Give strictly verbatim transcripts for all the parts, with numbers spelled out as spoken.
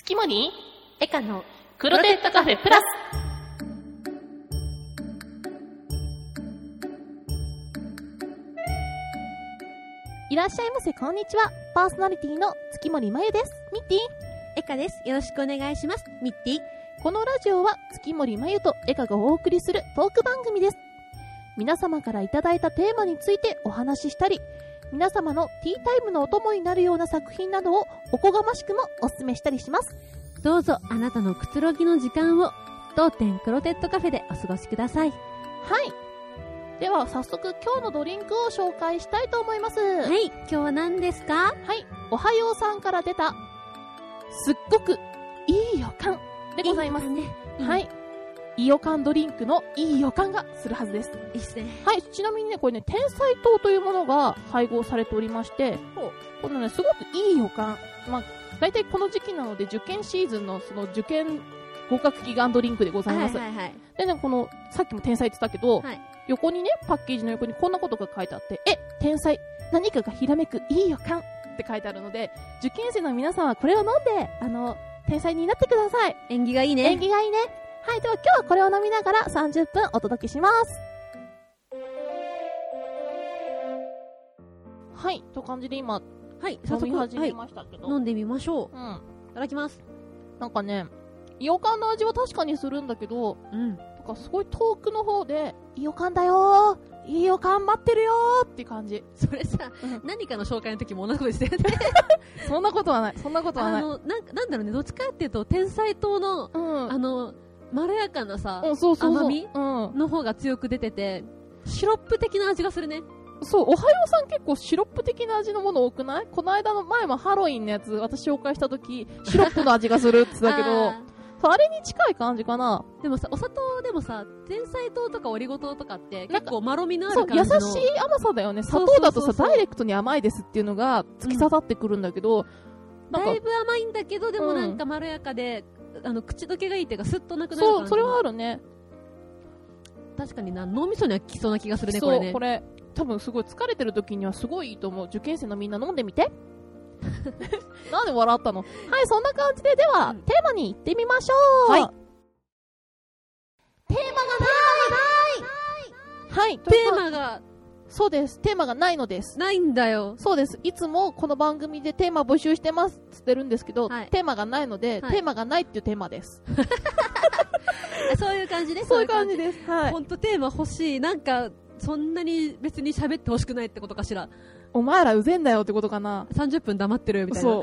月森エカのクロテッドカフェプラス。いらっしゃいませ、こんにちは。パーソナリティの月森まゆです。ミッティ。 エカです。よろしくお願いします。ミッティ。 このラジオは月森まゆとエカがお送りするトーク番組です。皆様からいただいたテーマについてお話ししたり、皆様のティータイムのお供になるような作品などをおこがましくもお勧めしたりします。 どうぞあなたのくつろぎの時間を当店クロテッドカフェでお過ごしください。 はい。では早速今日のドリンクを紹介したいと思います。ははい、今日は何ですか？ はい。おはようさんから出たすっごくいい予感でございます。 いいね。 はい。いい予感ドリンクのいい予感がするはずです。 いいっすね。 はい。ちなみにね、これね、天才糖というものが配合されておりまして、このね、すごくいい予感。まあ、大体この時期なので受験シーズンのその受験合格祈願ドリンクでございます。 はいはいはい。 でね、この、さっきも天才って言ったけど、 はい、 横にね、パッケージの横にこんなことが書いてあって、え、天才、何かがひらめくいい予感って書いてあるので、受験生の皆さんはこれを飲んで、あの、天才になってください。 縁起がいいね。 縁起がいいね。はい、では今日はこれを飲みながらさんじゅっぷんお届けします。はい、という感じで今、 はい、 飲み始めましたけど、 はい、飲んでみましょう。 うん。 いただきます。 なんかね、いい予感の味は確かにするんだけど、 うん。 なんかすごい遠くの方で、いい予感だよー、いい予感待ってるよーって感じ。 それさ、 うん、 何かの紹介の時も同じことですよね。 そんなことはない。そんなことはない。 あの、なんか、なんだろうね、どっちかっていうと、天才糖の、 うん、 あの、まろやかなさ、 うん、そうそうそう、 甘み、 うん、 の方が強く出てて、シロップ的な味がするね。 そう、おはようさん結構シロップ的な味のもの多くない？この間の前もハロウィンのやつ、私紹介した時、シロップの味がするって言ってたけど、あれに近い感じかな。 でもさ、お砂糖でもさ、天才糖とかオリゴ糖とかって結構まろみのある感じの。 そう、優しい甘さだよね。砂糖だとさ、ダイレクトに甘いですっていうのが突き刺さってくるんだけど、うん、 なんかだいぶ甘いんだけど、でもなんかまろやかで、うん、あの、口どけがいいっていうか、スッとなくなる感じ。 そう、それはあるね。 確かにな、脳みそには効きそうな気がするね、これね。 そう、これ、多分すごい疲れてる時にはすごいいいと思う。受験生のみんな飲んでみて。なんで笑ったの？はい、そんな感じで、では、うん、テーマに行ってみましょう。はい。テーマがないはい、 テーマが、 そうです。テーマがないのです。 ないんだよ。 そうです。いつもこの番組でテーマ募集してますって言ってるんですけど、はい、テーマがないので、はい、テーマがないっていうテーマです。 そういう感じね。 そういう感じです。はい。 ほんとテーマ欲しい。なんか、そんなに別に喋って欲しくないってことかしら。 お前らうぜんだよってことかな。 さんじゅっぷん黙ってるよみたいな。 そう。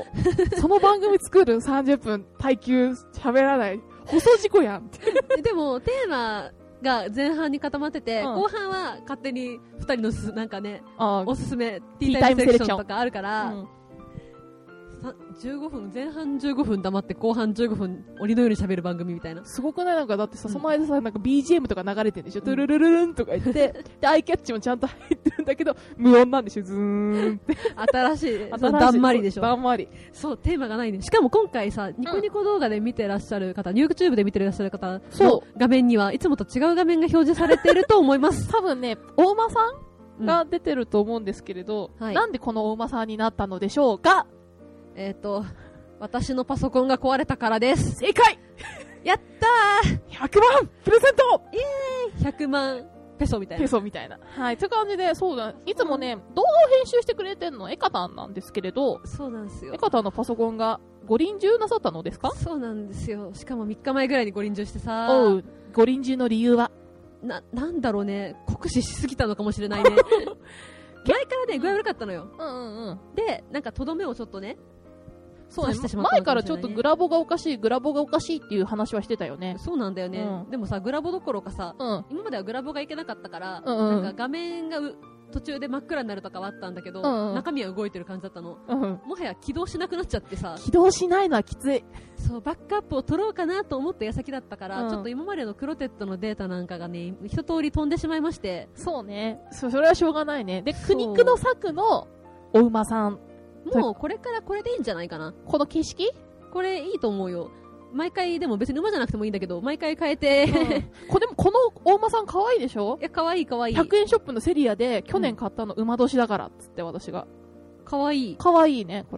その番組作るさんじゅっぷん耐久喋らない。放送事故やんって。 でも、テーマが前半に固まってて、うん、後半は勝手にふたりのすなんかね、おすすめ、ティータイムセレクションとかあるから、うん、じゅうごふん、前半じゅうごふん黙って後半じゅうごふん鬼のように喋る番組みたいな。 すごくない？なんかだってさ、うん、その間さ、なんか ビージーエム とか流れてるんでしょ、うん、トゥルルルルンとか言って、で、アイキャッチもちゃんと入ってるんだけど、無音なんでしょ、ズーンって。 新しい。新しい。だんまりでしょ。 だんまり。 そう、テーマがないね。しかも今回さ、ニコニコ動画で見てらっしゃる方、うん、YouTube で見てらっしゃる方の画面には、いつもと違う画面が表示されていると思います。 多分ね、大馬さんが出てると思うんですけれど、うんはい、なんでこの大馬さんになったのでしょうか？ えっと、私のパソコンが壊れたからです。 正解やったー ! ひゃくまんプレゼントイエーイ !ひゃくまんペソみたいな。 ペソみたいな。はい。という感じで、そうだ。いつもね、うん、動画を編集してくれてるのエカタンなんですけれど、 そうなんですよ。 エカタンのパソコンが五輪中なさったのですか？ そうなんですよ。しかもみっかまえぐらいに五輪中してさ。 おう、五輪中の理由はな、なんだろうね。酷使しすぎたのかもしれないね。前からね、具合悪かったのよ。 うんうんうん。 で、なんかとどめをちょっとね、 そうね、前からちょっとグラボがおかしい、グラボがおかしいっていう話はしてたよね。 そうなんだよね。うん、でもさ、グラボどころかさ、うん、今まではグラボがいけなかったから、うんうん、なんか画面が途中で真っ暗になるとかはあったんだけど、うんうん、中身は動いてる感じだったの、うんうん。もはや起動しなくなっちゃってさ。 起動しないのはきつい。 そう、バックアップを取ろうかなと思った矢先だったから、うん、ちょっと今までのクロテッドのデータなんかがね、一通り飛んでしまいまして。 そうね。そ、それはしょうがないね。で、苦肉の策のお馬さん。 もうこれからこれでいいんじゃないかな。 この景色これいいと思うよ。毎回でも別に馬じゃなくてもいいんだけど、毎回変えて、うん、 こでもこの大馬さん可愛いでしょ？ いや、可愛い可愛い。 ひゃくえんショップのセリアで去年買ったの馬年だからっつって私が。 可愛い。 可愛いね、これ。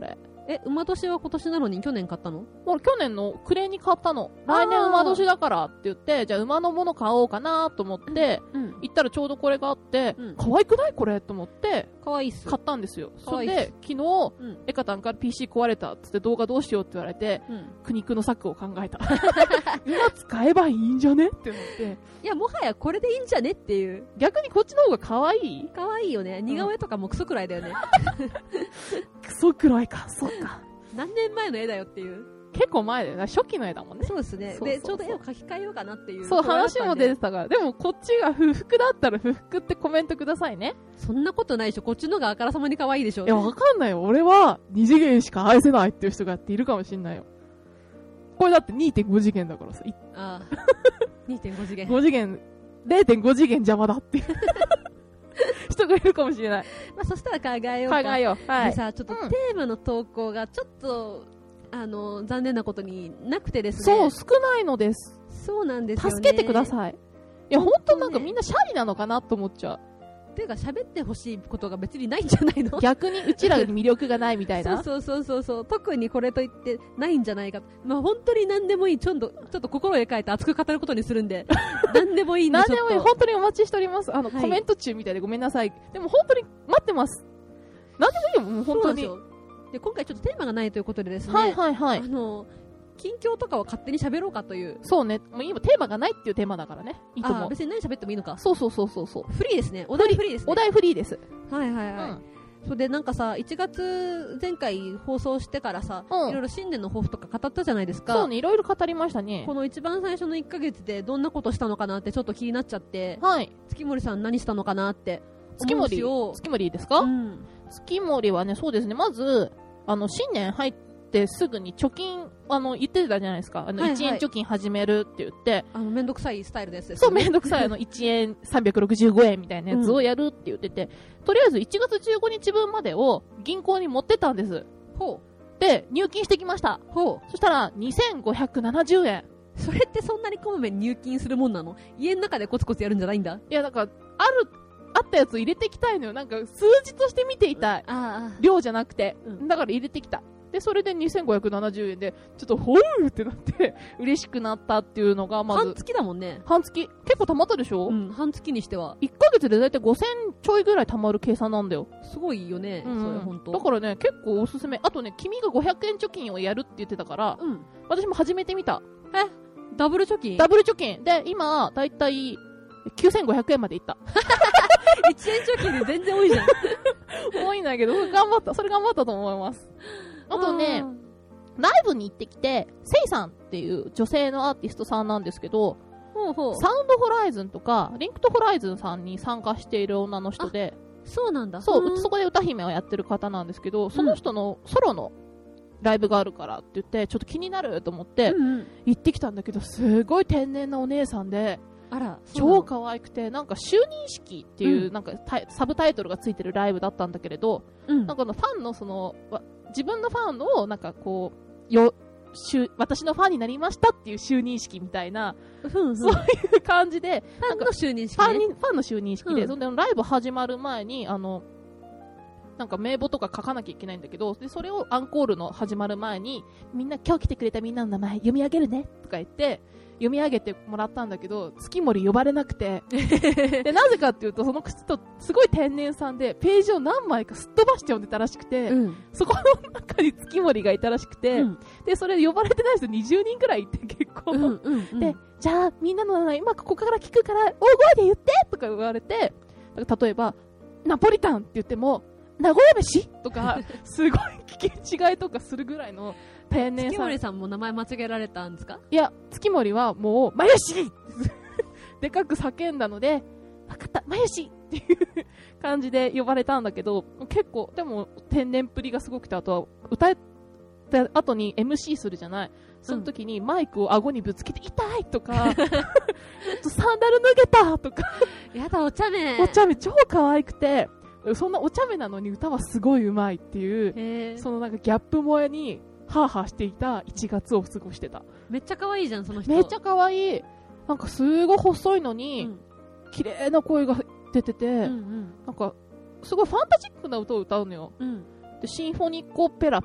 え、馬年は今年なのに去年買ったの？ もう去年の暮れに買ったの。来年馬年だからって言って、じゃあ馬のもの買おうかなと思って、うん、行ったらちょうどこれがあって、うん、可愛くないこれと思って、 可愛いっす。 買ったんですよ。それで、昨日、うん、エカタンから ピーシー 壊れたっつって動画どうしようって言われて、うん、苦肉の策を考えた。今使えばいいんじゃねって思って。 いや、もはやこれでいいんじゃねっていう。 逆にこっちの方が可愛い？ 可愛いよね。似顔絵とかもクソくらいだよね。 クソくらいか、そっか。 何年前の絵だよっていう。 結構前だよね。初期の絵だもんね。 そうですね。そうそうそうで、ちょうど絵を描き換えようかなっていう。 そう、話も出てたから。でも、こっちが不服だったら不服ってコメントくださいね。 そんなことないでしょ。こっちのがあからさまに可愛いでしょ。 いや、わかんないよ。俺はに次元しか愛せないっていう人がいるかもしんないよ。これだって にてんご 次元だからさ。 ああ。にてんご 次元。 ご次元、れいてんご 次元邪魔だっていう人がいるかもしれない。 まあ、そしたら考えようか。 考えよう。はい。 でさ、ちょっとテーマの投稿がちょっと、うん、あの、残念なことになくてですね。 そう、少ないのです。 そうなんですよね。 助けてください。いや、ほんとなんかみんなシャリなのかなと思っちゃう。 ていうか喋ってほしいことが別にないんじゃないの？ 逆にうちらに魅力がないみたいな。 そうそうそうそう。特にこれといってないんじゃないか。まあ本当に何でもいい。ちょっと、ちょっと心を描いて熱く語ることにするんで。何でもいいんで何でもいい。本当にお待ちしております。あの、はい、コメント中みたいでごめんなさい。でも本当に待ってます。何でもいいよ、もう本当に。 で、今回ちょっとテーマがないということでですね。 はいはいはい。 あの、近況とかを勝手に喋ろうかという。 そうね。もう今テーマがないっていうテーマだからね。いいと思う。 あ、別に何喋ってもいいのか。 そうそうそうそうそう。 フリーですね。お題フリーですね。 お題フリーです。 はいはいはい。うん、それでなんかさ、いちがつ前回放送してからさ、うん、いろいろ新年の抱負とか語ったじゃないですか。 そうね、いろいろ語りましたね。 この一番最初のいっかげつでどんなことしたのかなってちょっと気になっちゃって、 はい。 月森さん何したのかなって月森月森ですか？うん。月森はね、そうですね。まず、あの、新年入って、ですぐに貯金、あの、言ってたじゃないですか。あの、いちえん貯金始めるって言って。はいはい、 あの、めんどくさいスタイルですね。 そう、めんどくさい、あの、いちえんさんびゃくろくじゅうごえんみたいなやつをやるって言ってて、うん、とりあえずいちがつじゅうごにちぶんまでを銀行に持ってたんです。 ほう。 で、入金してきました。 ほう。 そしたら、にせんごひゃくななじゅうえん。 それってそんなにこまめに入金するもんなの？家の中でコツコツやるんじゃないんだ？ いや、だから、ある、あったやつ入れてきたいのよ。なんか、数字として見ていたい。 ああ。 量じゃなくて。 うん、 だから入れてきた。で、それでにせんごひゃくななじゅうえんで、ちょっと、ほーってなって、嬉しくなったっていうのが、まず。 半月だもんね。 半月。結構溜まったでしょ？ うん、半月にしては。 いっかげつでだいたいごせんちょいぐらい溜まる計算なんだよ。 すごいよね。うん、それほんと。 だからね、結構おすすめ。あとね、君がごひゃくえん貯金をやるって言ってたから、うん。私も始めてみた。 え？ダブル貯金？ ダブル貯金。で、今、だいたいきゅうせんごひゃくえんまでいった。 いちえん貯金で全然多いじゃん。 多いんだけど、頑張った。それ頑張ったと思います。あとね、ライブに行ってきて、セイさんっていう女性のアーティストさんなんですけど、 ほうほう、 サウンドホライズンとか、リンクトホライズンさんに参加している女の人で、 そうなんだ。 そう、そこで歌姫をやってる方なんですけど、その人のソロのライブがあるからって言って、ちょっと気になると思って、行ってきたんだけど、すごい天然なお姉さんで、 あら、 超可愛くて、なんか就任式っていう、うん、なんかサブタイトルがついてるライブだったんだけれど、うん、なんかのファンのその、自分のファンをなんかこう、よ、私のファンになりましたっていう就任式みたいな、うんうん、そういう感じで、 ファンの就任式、ね、 ファンに、ファンの就任式で、うん、そんでライブ始まる前に、あの、なんか名簿とか書かなきゃいけないんだけど、で、それをアンコールの始まる前に、みんな今日来てくれたみんなの名前読み上げるねとか言って、読み上げてもらったんだけど、月森呼ばれなくて。で、なぜかっていうと、その人、すごい天然さんで、ページを何枚かすっ飛ばしちゃうんでたらしくて、うん、そこの中に月森がいたらしくて、うん、で、それ呼ばれてない人にじゅうにんくらいいて結構、うんうんうん。で、じゃあ、みんなの名前今ここから聞くから、大声で言ってとか言われて、例えば、ナポリタンって言っても、名古屋飯とか、すごい聞き違いとかするぐらいの天然さん。 月森さんも名前間違えられたんですか？ いや、月森はもう、まゆしでかく叫んだので、わかった、まゆしっていう感じで呼ばれたんだけど、結構、でも天然っぷりがすごくて、あとは歌えた後に エムシー するじゃない。その時にマイクを顎にぶつけて痛いとか、サンダル脱げたとか。 やだ、お茶目。 お茶目超可愛くて、そんなお茶目なのに歌はすごい上手いっていう、そのなんかギャップ萌えにハーハーしていたいちがつを過ごしてた。 めっちゃ可愛いじゃん、その人。 めっちゃ可愛い。なんかすごい細いのに、うん、綺麗な声が出てて、うんうん、なんかすごいファンタジックな歌を歌うのよ。うん、でシンフォニックオペラ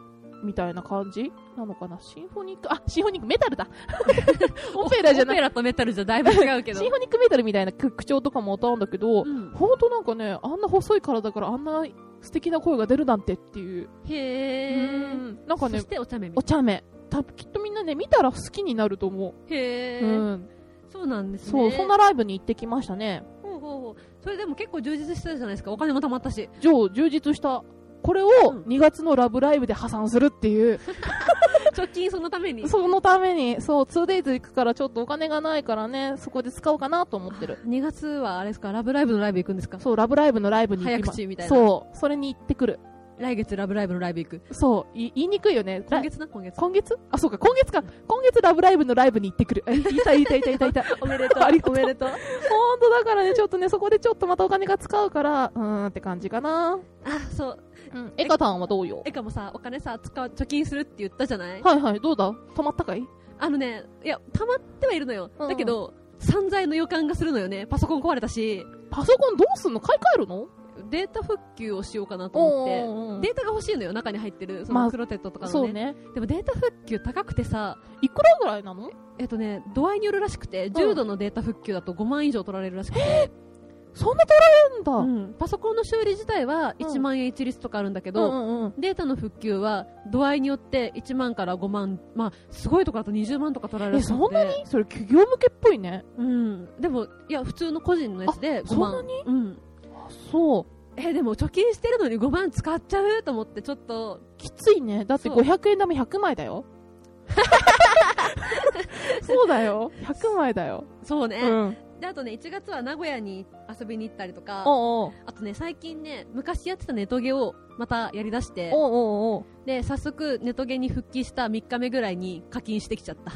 みたいな感じなのかな。シンフォニック、あ、シンフォニックメタルだ。オペラじゃない。 オペラとメタルじゃだいぶ違うけど。 シンフォニックメタルみたいな口調とかも歌うんだけど、うん、ほんとなんかね、あんな細い体からあんな素敵な声が出るなんてっていう。 へー。うん、 なんかね、 そしてお茶目みたいな。お茶目。たきっとみんなね、見たら好きになると思う。 へー。うん。そうなんですね。 そう、そんなライブに行ってきましたね。 ほうほうほう。それでも結構充実してたじゃないですか。お金も貯まったし。 上、充実した。これをにがつのラブライブで破産するっていう。 貯金そのためにそのために、そう、ツーデイズ行くからちょっとお金がないからね、そこで使おうかなと思ってる。 にがつはあれですか、ラブライブのライブ行くんですか？ そう、ラブライブのライブに行きま、早口みたいな。 そう、それに行ってくる。 来月ラブライブのライブ行く。 そう、い言いにくいよね。 今月な、今月。 今月あ、そうか、今月か。今月ラブライブのライブに行ってくる。いたいたいたいたいた。 おめでとう。 ありがとう。 おめでとう。ほんとだからね、ちょっとね、そこでちょっとまたお金が使うから、うーんって感じかな。 あ、そう。 うん。エカタンはどうよ？ エカもさ、お金さ、使う、貯金するって言ったじゃない？ はいはい、どうだ？溜まったかい？ あのね、いや、溜まってはいるのよ。うんうん、だけど、散財の予感がするのよね。パソコン壊れたし。 パソコンどうすんの？買い替えるの？ データ復旧をしようかなと思って、おーおーおー、データが欲しいのよ、中に入ってる、そのクロテットとかのね。まあ、そうね。でもデータ復旧高くてさ、 いくらぐらいなの？ えっとね、度合いによるらしくて、じゅうどのデータ復旧だとごまん以上取られるらしくて。えーそんな取られるんだ、 うん、パソコンの修理自体はいちまんえん一律とかあるんだけど、うんうんうん、データの復旧は度合いによっていちまんからごまん、まあ、すごいところだとにじゅうまんとか取られるらしくて。 え、そんなに？それ企業向けっぽいね。 うん。でも、いや、普通の個人のやつでごまん。 そんなに？ うん。 あ、そう。 え、でも貯金してるのにごまん使っちゃうと思ってちょっと。 きついね。だってごひゃくえん玉ひゃくまいだよ。そうだよ。ひゃくまいだよ。 そうね。 うん。 で、あとね、いちがつは名古屋に遊びに行ったりとか、 おうおう、 あとね、最近ね、昔やってたネトゲをまたやり出して、 おうおうおう、 で、早速ネトゲに復帰したみっかめぐらいに課金してきちゃった。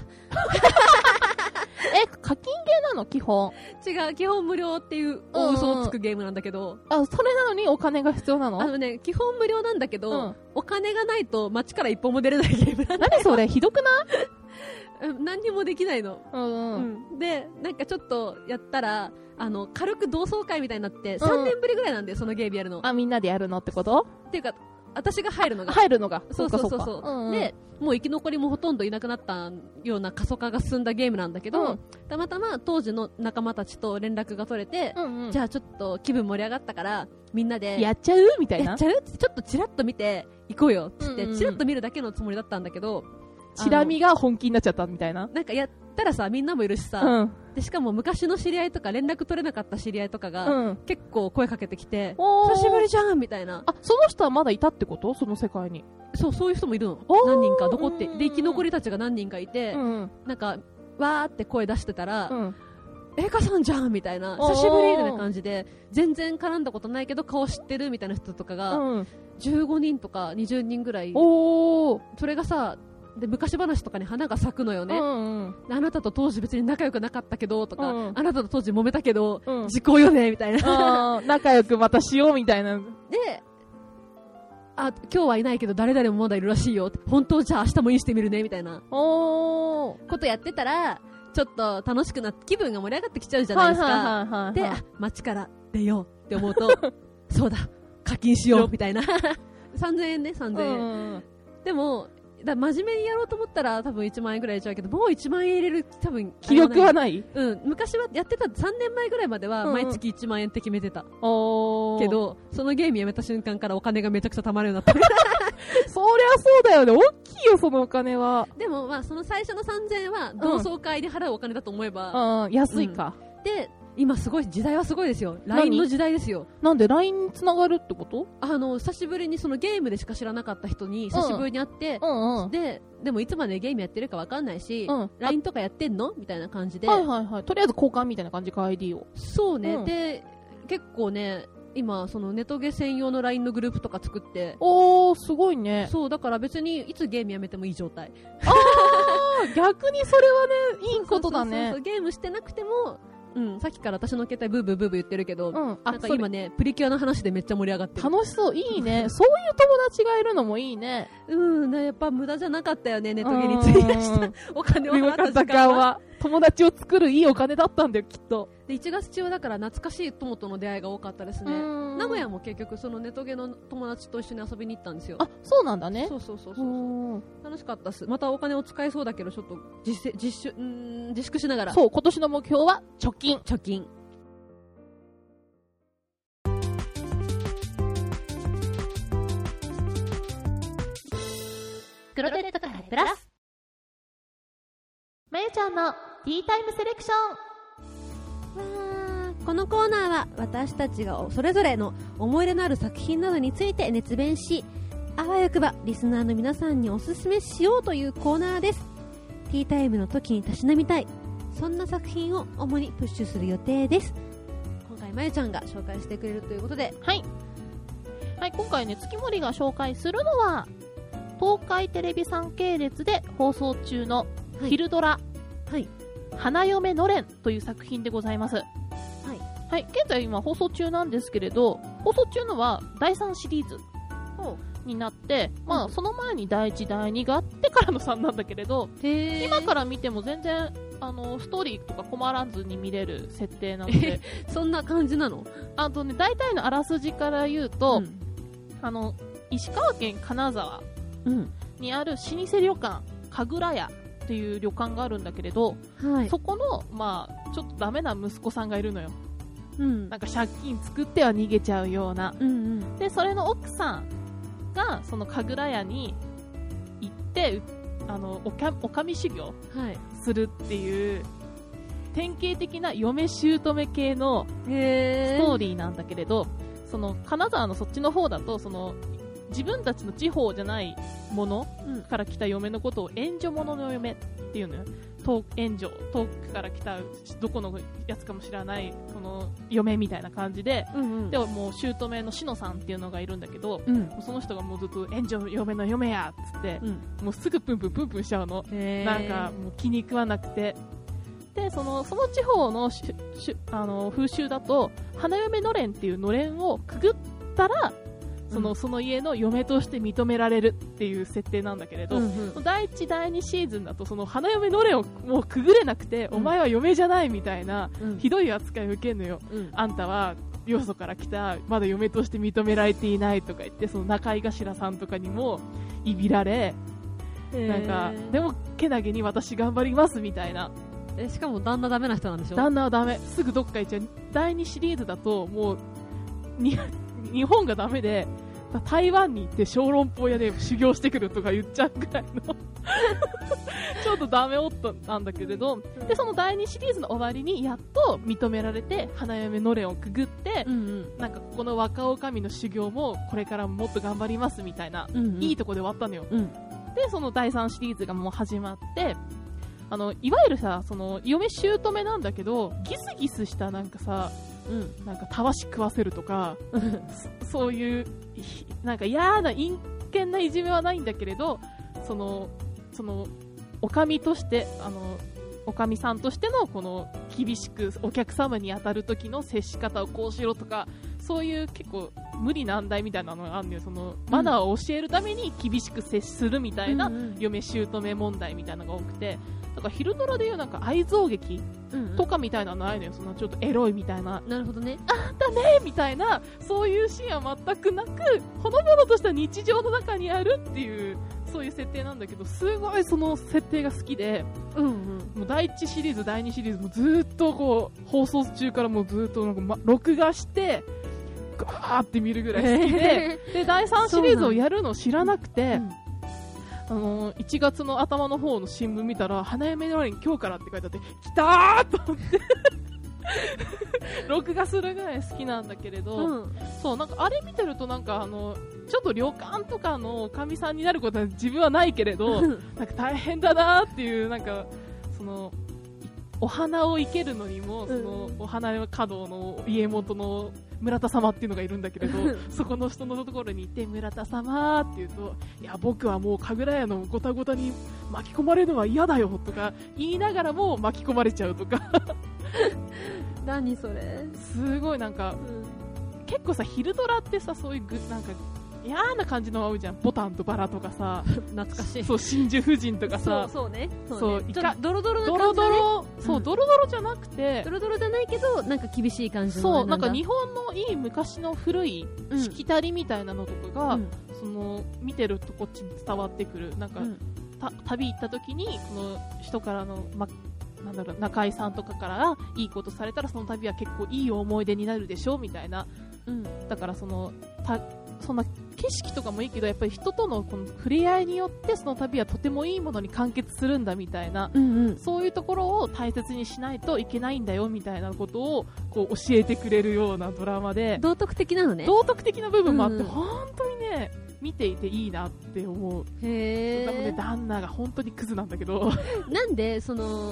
え、課金ゲーなの基本？ 違う、基本無料っていう大嘘をつくゲームなんだけど、 うんうん、あ、それなのにお金が必要なの？ あのね、基本無料なんだけど、うん、お金がないと街から一歩も出れないゲームなんだよ。 何それ、ひどくない？ 何にもできないの、 うんうんうん、で、なんかちょっとやったらあの軽く同窓会みたいになってさんねんぶりぐらいなんで、うん、そのゲームやるの。 あ、みんなでやるのってこと？ っていうか私が入るのが入るのがそうそうそうそう、うんうん、でもう生き残りもほとんどいなくなったような過疎化が進んだゲームなんだけど、うん、たまたま当時の仲間たちと連絡が取れて、うんうん、じゃあちょっと気分盛り上がったからみんなでやっちゃうみたいな、 やっちゃうってちょっとチラッと見て行こうよって言って、うんうん、チラッと見るだけのつもりだったんだけど、 チラ見が本気になっちゃったみたいな。 なんかやったらさ、みんなもいるしさ、うん、でしかも昔の知り合いとか連絡取れなかった知り合いとかが、うん、結構声かけてきて、久しぶりじゃんみたいな。 あ、その人はまだいたってこと？その世界に。 そう、そういう人もいるの。何人か残って、で生き残りたちが何人かいて、うん、なんかわーって声出してたら、うん、エカさんじゃんみたいな、久しぶりみたいな感じで、全然絡んだことないけど顔知ってるみたいな人とかが、うん、じゅうごにんとかにじゅうにんぐらい。 お、 それがさ、で昔話とかに花が咲くのよね、うんうん、あなたと当時別に仲良くなかったけどとか、うん、あなたと当時揉めたけど、うん、時効よねみたいな仲良くまたしようみたいなで、あ、今日はいないけど誰々もまだいるらしいよ、本当じゃあ明日もインしてみるねみたいなことやってたらちょっと楽しくなって気分が盛り上がってきちゃうじゃないですか、はいはいはいはい、で、あ、街から出ようって思うとそうだ、課金しようみたいなさんぜんえんね、さんぜんえん、うん、でもだ真面目にやろうと思ったら多分いちまんえんぐらい入れちゃうけど、もういちまんえん入れる多分気力はない。 うん、昔はやってたさんねんまえぐらいまでは毎月いちまんえんって決めてた、うん、けどそのゲームやめた瞬間からお金がめちゃくちゃ貯まるようになったそりゃそうだよね、大きいよそのお金は。 でもまあその最初のさんぜんえんは同窓会で払うお金だと思えば、 うんうん、安いか、 うん、で今すごい時代はすごいですよ。 ライン の時代ですよ。 なんで ライン につながるってこと？ あの久しぶりにそのゲームでしか知らなかった人に久しぶりに会って、うんうん、ででもいつまでゲームやってるかわかんないし、うん、ライン とかやってんのみたいな感じで、 はいはいはい、とりあえず交換みたいな感じか アイディー を。 そうね、うん、で結構ね今そのネトゲ専用の ライン のグループとか作って、 おーすごいね。 そうだから別にいつゲームやめてもいい状態。 あー逆にそれはねいいことだね。 そうそうそうそう、ゲームしてなくても、うん、さっきから私の携帯ブーブーブーブー言ってるけど、うん、なんか今ねプリキュアの話でめっちゃ盛り上がってる。 楽しそう、いいねそういう友達がいるのもいいね。 うん、やっぱ無駄じゃなかったよね、ネトゲに費やしたお金を払った時間は。 友達を作るいいお金だったんだよ、きっと。 でいちがつ中だから懐かしい友との出会いが多かったですね。名古屋も結局そのネトゲの友達と一緒に遊びに行ったんですよ。 あ、そうなんだね。 そうそうそうそう。楽しかったっす。またお金を使いそうだけどちょっと 自, 自, 主ん自粛しながら。 そう、今年の目標は貯金。 貯金。 クロテッドからプラス。まゆちゃんのティータイムセレクション。わー、このコーナーは私たちがそれぞれの思い出のある作品などについて熱弁し、あわよくばリスナーの皆さんにおすすめしようというコーナーです。ティータイムの時にたしなみたい、そんな作品を主にプッシュする予定です。今回まゆちゃんが紹介してくれるということで、 はい、はい、今回ね、月森が紹介するのは東海テレビさん系列で放送中の昼ドラ、はい、花嫁のれんという作品でございます。はい、はい、現在今放送中なんですけれど、放送中のはだいさんシリーズになって、まあその前にだいいちだいにがあってからのさんなんだけれど、今から見ても全然あのストーリーとか困らずに見れる設定なのでそんな感じなの？ あとね、大体のあらすじから言うと、うん、あの石川県金沢にある老舗旅館神楽屋っていう旅館があるんだけれど、はい、そこの、まあ、ちょっとダメな息子さんがいるのよ、うん、なんか借金作っては逃げちゃうような、うんうん、でそれの奥さんがその神楽屋に行ってあのおかおかみ修行するっていう、はい、典型的な嫁姑系のストーリーなんだけれど、その金沢のそっちの方だとその自分たちの地方じゃないものから来た嫁のことを援助者の嫁っていうのよ。遠援助、遠くから来たどこのやつかも知らないこの嫁みたいな感じで、うんうん、でももう姑のしのさんっていうのがいるんだけど、うん、もうその人がもうずっと援助嫁の嫁やっつって、うん、もうすぐプンプンプンプンしちゃうの。なんかもう気に食わなくて、でそのその地方のししあの風習だと花嫁のれんっていうのれんをくぐったらその、うん、その家の嫁として認められるっていう設定なんだけれど、うんうん、だいいちだいにシーズンだとその花嫁のれんをもうくぐれなくて、うん、お前は嫁じゃないみたいな、うん、ひどい扱いを受けるのよ、うん、あんたはよそから来たまだ嫁として認められていないとか言って、その仲居頭さんとかにもいびられ、なんかでもけなげに私頑張りますみたいな。 えしかも旦那ダメな人なんでしょ？ 旦那はダメ、すぐどっか行っちゃう。だいにシリーズだともうに日本がダメで台湾に行って小籠包屋で修行してくるとか言っちゃうくらいのちょっとダメ夫なんだけれど、でそのだいにシリーズの終わりにやっと認められて花嫁のれんをくぐって、うんうん、なんかここの若女将の修行もこれからもっと頑張りますみたいな、うんうん、いいとこで終わったのよ、うん、でそのだいさんシリーズがもう始まって、あのいわゆるさその嫁姑なんだけどギスギスしたなんかさ、うん、なんかたわし食わせるとかそ, そういうなんか嫌な陰険ないじめはないんだけれど、そのそのおかみとしてあのおかみさんとしてのこの厳しくお客様に当たる時の接し方をこうしろとか、そういう結構無理難題みたいなのがあるのよ。そのマナーを教えるために厳しく接するみたいな嫁姑問題みたいなのが多くて、だから昼ドラでいうなんか愛憎劇とかみたいなのないのよ。そのちょっとエロいみたいな、 なるほどね、 あだねみたいなそういうシーンは全くなく、ほのぼのとした日常の中にあるっていうそういう設定なんだけど、すごいその設定が好きで、うんうん、もうだいいちシリーズだいにシリーズもずっとこう放送中からもうずっとなんか、ま、録画してガーって見るぐらい好きででだいさんシリーズをやるのを知らなくて、あのー、いちがつの頭の方の新聞見たら花嫁のれん今日からって書いてあって、来たーと思って録画するぐらい好きなんだけれど、うん、そうなんかあれ見てるとなんかあのちょっと旅館とかのおかみさんになることは自分はないけれどなんか大変だなっていう、なんかそのお花を生けるのにもそのお花華道の家元の村田様っていうのがいるんだけれどそこの人のところに行って村田様って言うと、いや僕はもう神楽屋のごたごたに巻き込まれるのは嫌だよとか言いながらも巻き込まれちゃうとか何それすごいなんか、うん、結構さ昼ドラってさそういうぐなんか嫌な感じの多いじゃん。ボタンとバラとかさ懐かしい。 そう、真珠夫人とかさ、 そうそうね、 そうね、 ちょっとドロドロな感じ、ね、 ドロドロ、そう、うん、ドロドロじゃなくてドロドロじゃないけどなんか厳しい感じの、 そう、なんか日本のいい昔の古いしきたりみたいなのとかが、うん、その見てるとこっちに伝わってくる。なんか、うん、た旅行った時にこの人からの、ま、なんだろう、中井さんとかからいいことされたらその旅は結構いい思い出になるでしょみたいな、うん、だからそのたそんな景色とかもいいけどやっぱり人とのこの触れ合いによってその旅はとてもいいものに完結するんだみたいな、うんうん、そういうところを大切にしないといけないんだよみたいなことをこう教えてくれるようなドラマで、 道徳的なのね。 道徳的な部分もあって、うんうん、本当にね見ていていいなって思う。 へー。 でもね、旦那が本当にクズなんだけどなんでその、うん、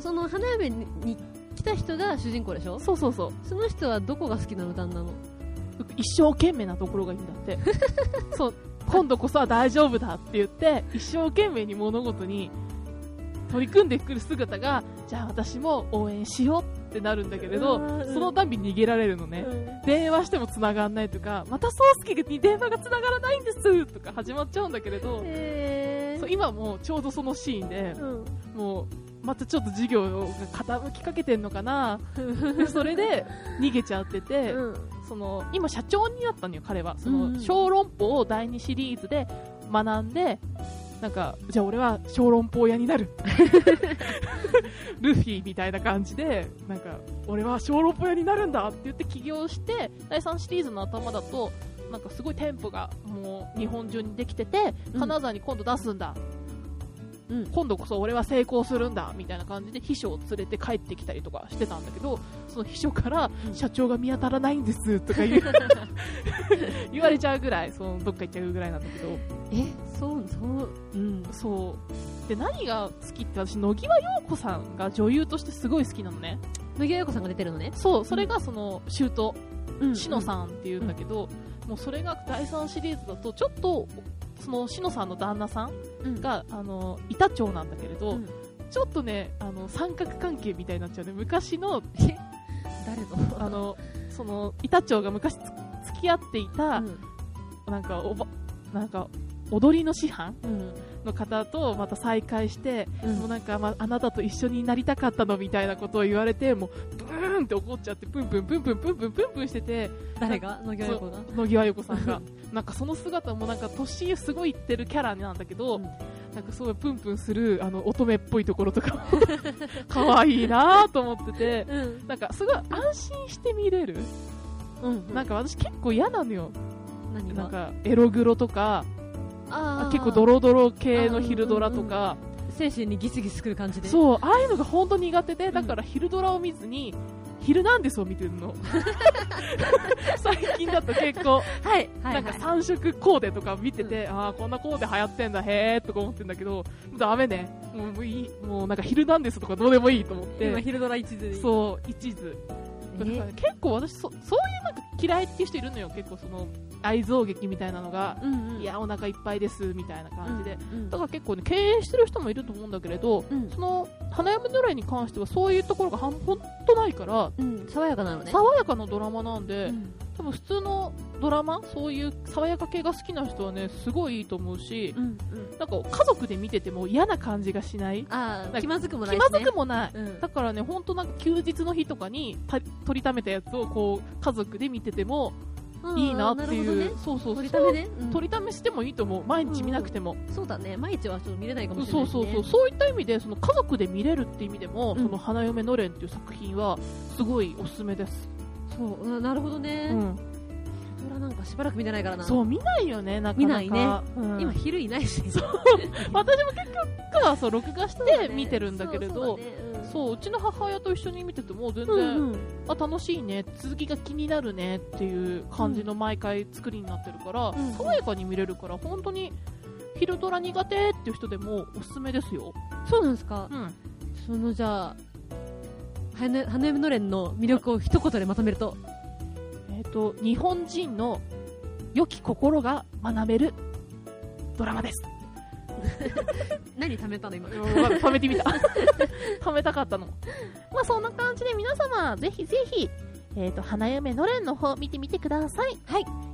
その花嫁に来た人が主人公でしょ。 そうそうそう。 その人はどこが好きなの、旦那の。 一生懸命なところがいいんだってそう今度こそは大丈夫だって言って一生懸命に物事に取り組んでくる姿が、じゃあ私も応援しようってなるんだけれど、うん、その度に逃げられるのね、うん、電話しても繋がんないとか、また宗介に電話が繋がらないんですとか始まっちゃうんだけれど、そう今もちょうどそのシーンで、うん、もうまたちょっと授業が傾きかけてんのかなでそれで逃げちゃってて、うん、その今社長になったのよ彼は。その小籠包をだいにシリーズで学んで、なんかじゃあ俺は小籠包屋になるルフィみたいな感じで、なんか俺は小籠包屋になるんだって言って起業して、だいさんシリーズの頭だとなんかすごい店舗がもう日本中にできてて、金沢に今度出すんだ、うん、今度こそ俺は成功するんだみたいな感じで秘書を連れて帰ってきたりとかしてたんだけど、その秘書から社長が見当たらないんですとか言う言われちゃうぐらい、そのどっか行っちゃうぐらいなんだけど、 え、そうそう、 うん、そうで、何が好きって、私野際陽子さんが女優としてすごい好きなのね。 野際陽子さんが出てるのね。 そう、それがそのシュート、うん、しのさんっていうんだけど、うん、もうそれがだいさんシリーズだとちょっとそのしのさんの旦那さんが、うん、あの板長なんだけれど、うん、ちょっとね、あの三角関係みたいになっちゃうね。昔の誰のあのその板長が昔つ付き合っていた、うん、なんかおばなんか踊りの師範、うん、の方とまた再会して、うん、もうなんか、まあ、あなたと一緒になりたかったのみたいなことを言われて、もうブーンって怒っちゃって、プンプンプンプンプンプンプンプンしてて、 誰が野際陽子が野際陽子さんがなんかその姿もなんか年すごいいってるキャラなんだけど、うん、なんかすごいプンプンするあの乙女っぽいところとか可愛いなと思ってて、うん、なんかすごい安心して見れる、うんうん、なんか私結構嫌なのよ。何がなんかエログロとか、あ結構ドロドロ系の昼ドラとか、 うんうん、精神にギスギスくる感じで、 そう、ああいうのが本当に苦手で、だから昼ドラを見ずにヒルナンデスを見てるの最近だと結構、はいはいはい、なんか三色コーデとか見てて、うん、ああこんなコーデ流行ってんだへーとか思ってるんだけど、ダメね、もういい、もうなんかヒルナンデスとかどうでもいいと思って、 今ヒルドラ一途、 そう一途、えー、結構私 そ, そういうなんか嫌いっていう人いるのよ。結構その愛憎劇みたいなのが、うんうん、いやお腹いっぱいですみたいな感じで、うんうん、だから結構ね経営してる人もいると思うんだけれど、うん、その花嫁のれんに関してはそういうところがほんとないから、 うん、爽やかなのね。 爽やかなドラマなんで、うん、多分普通のドラマ、そういう爽やか系が好きな人はねすごいいいと思うし、うんうん、なんか家族で見てても嫌な感じがしない。 あ気まずくもない、 ね、気まずくもない、うん、だからね本当なんか休日の日とかに撮りためたやつをこう家族で見ててもいいなっていう、ね、そうそうそう、 撮りためね、 うん、撮りためしてもいいと思う。毎日見なくても、 うん、そうだね、毎日はちょっと見れないかもしれない、ね、 そうそうそう、そういった意味でその家族で見れるって意味でも、うん、その花嫁のれんっていう作品はすごいおすすめです。 そう、なるほどね、うん、ドラなんかしばらく見てないからな。 そう見ないよね、なかなか見ないね、うん、今昼いないしそう私も結局はそう録画して見てるんだけれど、そう、うちの母親と一緒に見てても全然、うんうん、あ楽しいね、続きが気になるねっていう感じの毎回作りになってるから、うん、爽やかに見れるから、本当に昼ドラ苦手っていう人でもおすすめですよ。 そうなんですか、うん、そのじゃあ花嫁のれんの魅力を一言でまとめると、 えーと日本人の良き心が学べるドラマです何貯めたの今貯めてみた貯めたかったの。まあそんな感じで皆様ぜひぜひ、えーと花嫁のれんの方見てみてください。 はい、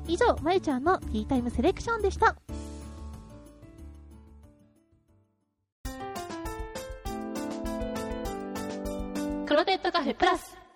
以上、まゆちゃんのティータイムセレクションでした。クロテッドカフェプラス。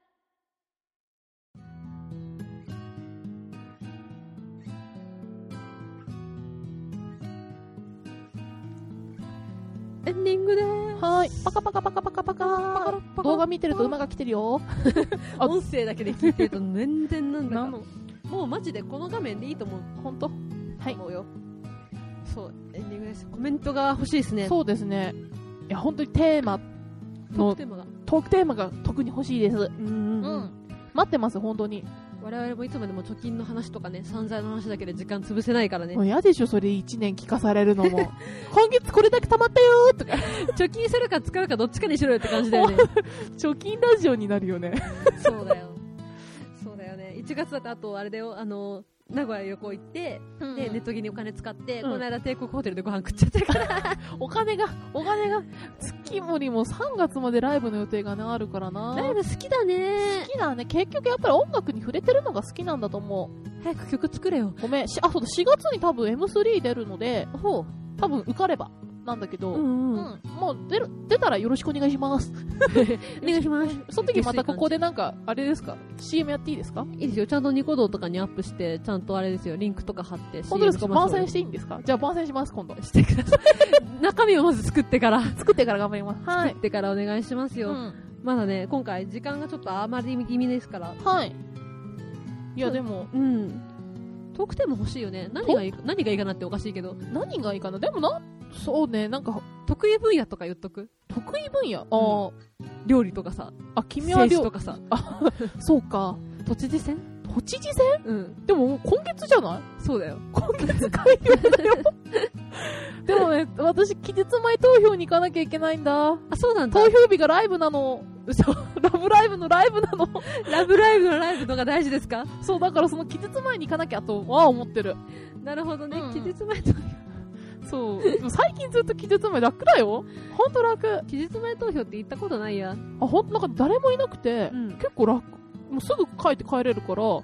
エンディングでーす。 はい。パカパカパカパカパカー。動画見てると馬が来てるよ。 音声だけで聞いてると全然なんだか。もうマジでこの画面でいいと思う。 ほんと？はい。 思うよ。そう、エンディングです。コメントが欲しいですね。 そうですね。いや、本当にテーマの、トークテーマが、トークテーマが特に欲しいです。うんうん、うん。待ってます、本当に。 我々もいつまでも貯金の話とかね、散財の話だけで時間潰せないからね。 もう嫌でしょ、それいちねん聞かされるのも。今月これだけ溜まったよーとか。 貯金するか使うかどっちかにしろよって感じだよね。 貯金ラジオになるよね。 そうだよ。そうだよね。いちがつだとあと、あれだよ、あの、名古屋旅行行って、うん、で、ネットギにお金使って、うん、この間帝国ホテルでご飯食っちゃったから。 お金が、お金が、月森もさんがつまでライブの予定がね、あるからな。 ライブ好きだね。 好きだね。結局やっぱり音楽に触れてるのが好きなんだと思う。 早く曲作れよ。 ごめん。しあ、そうだ、しがつに多分 エムスリー 出るので、ほう。多分受かれば。なんだけど、うんうんうん、もう出る、出たらよろしくお願いします。 お願いします。 その時またここでなんか、あれですか ?シーエム やっていいですか？ いいですよ。ちゃんとニコ動とかにアップして、ちゃんとあれですよ、リンクとか貼って。 本当ですか？番宣していいんですか？じゃあ番宣します、今度。 してください。中身をまず作ってから。 作ってから頑張ります。 はい。作ってからお願いしますよ。うん、まだね、今回時間がちょっと余り気味ですから。 はい。いや、でも、 うん。トークテーマ欲しいよね。何がいいか、何がいいかなっておかしいけど。 何がいいかな？でもな、そうね、なんか、 得意分野とか言っとく？ 得意分野？ああ、 うん、料理とかさ。 あ、君は料理とかさ。 あ、そうか。 都知事選？ 都知事選？うん。でももう今月じゃない？ そうだよ。 今月開票だよ。でもね、私、期日前投票に行かなきゃいけないんだ。 あ、そうなんだ。 投票日がライブなの。嘘。ラブライブのライブなの。 ラブライブのライブのが大事ですか？ そう、だからその期日前に行かなきゃとは思ってる。 なるほどね。うん、期日前投票。 そう。最近ずっと期日前楽だよ。ほんと楽。 期日前投票って行ったことないや。 あ、ほんとなんか誰もいなくて、うん、結構楽。もうすぐ帰って帰れるから、うん、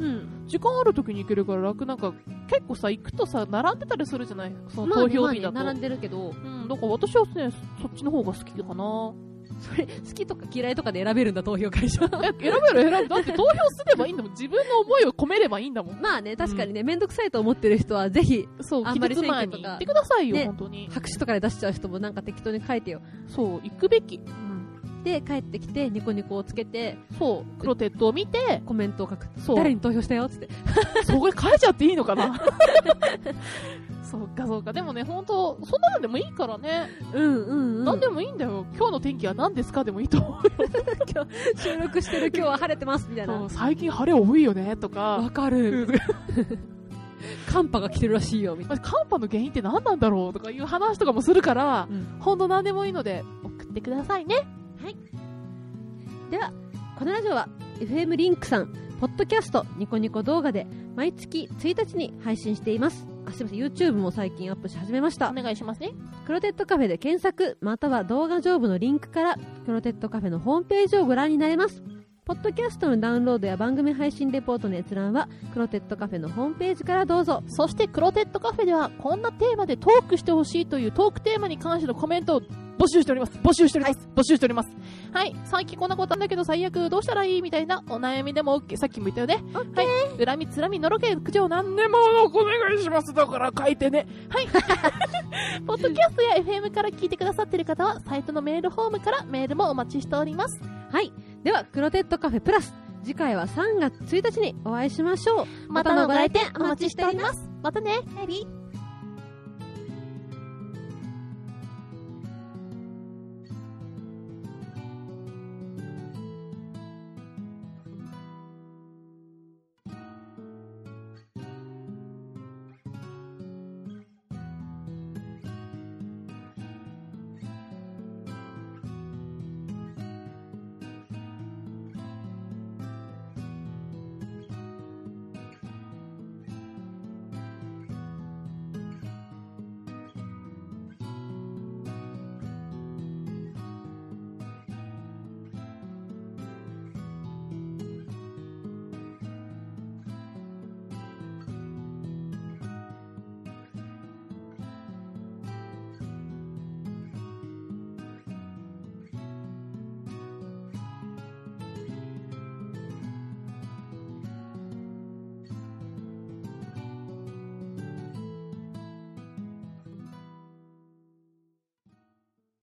時間ある時に行けるから楽。なんか結構さ、行くとさ、並んでたりするじゃない？その投票日だと。 まあね、並んでるけど。 うん、だから私はね、そっちの方が好きかな。 それ、好きとか嫌いとかで選べるんだ、投票会場。 え、選べる選べる。だって投票すればいいんだもん。自分の思いを込めればいいんだもん。 まあね、確かにね、めんどくさいと思ってる人はぜひ、 そう、 あんまり選挙とか。 言ってくださいよ、 ね、 本当に。 白紙とかで出しちゃう人もなんか適当に書いてよ。 そう、行くべき。うん。 で、帰ってきて、ニコニコをつけて、 そう、クロテッドを見て、 コメントを書く。そう。誰に投票したよつって。 そこで書いちゃっていいのかな？そうかそうか。でもね、ほんと、そんなのでもいいからね。 うんうんうん。 なんでもいいんだよ。今日の天気は何ですかでもいいと思うよ。 今日、収録してる今日は晴れてますみたいな。 そう、最近晴れ多いよね、とか。 わかる。寒波が来てるらしいよ、みたいな。 寒波の原因って何なんだろうとかいう話とかもするから、うん、ほんと何でもいいので、送ってくださいね。 はい。では、このラジオは、エフエム リンクさん、ポッドキャスト、ニコニコ動画で、毎月ついたちに配信しています。あ、すいません、YouTube も最近アップし始めました。 お願いしますね。 クロテッドカフェで検索、または動画上部のリンクから、クロテッドカフェのホームページをご覧になれます。ポッドキャストのダウンロードや番組配信レポートの閲覧は、クロテッドカフェのホームページからどうぞ。 そしてクロテッドカフェでは、こんなテーマでトークしてほしいというトークテーマに関してのコメントを募集しております。募集しております。はい、募集しております。はい。最近こんなことあんだけど最悪どうしたらいいみたいなお悩みでも OK。さっきも言ったよね。 はい。 恨み、つらみ、のろけ、苦情なんでもお願いします。だから書いてね。はい。ポッドキャストや エフエム から聞いてくださってる方は、サイトのメールフォームからメールもお待ちしております。 はい。では、クロテッドカフェプラス。次回はさんがつついたちにお会いしましょう。 またのご来店お待ちしております。またね。 バイビー。